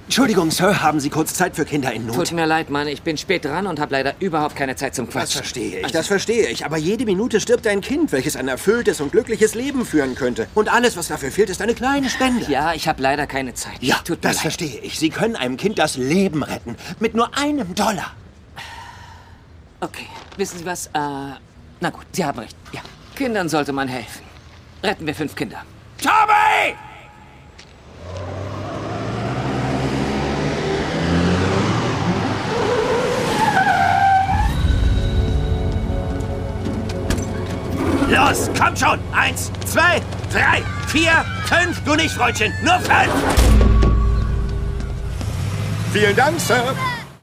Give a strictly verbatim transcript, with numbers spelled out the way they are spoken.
Entschuldigung, Sir, haben Sie kurz Zeit für Kinder in Not? Tut mir leid, Mann, ich bin spät dran und habe leider überhaupt keine Zeit zum Quatschen. Das verstehe ich, Also, das verstehe ich. Aber jede Minute stirbt ein Kind, welches ein erfülltes und glückliches Leben führen könnte. Und alles, was dafür fehlt, ist eine kleine Spende. Ja, ich habe leider keine Zeit. Ja, Tut mir das leid. verstehe ich. Sie können einem Kind das Leben retten. Mit nur einem Dollar. Okay, wissen Sie was? Äh, na gut, Sie haben recht. Ja, Kindern sollte man helfen. Retten wir fünf Kinder. Tommy! Los, komm schon! Eins, zwei, drei, vier, fünf! Du nicht, Freundchen, nur fünf! Vielen Dank, Sir.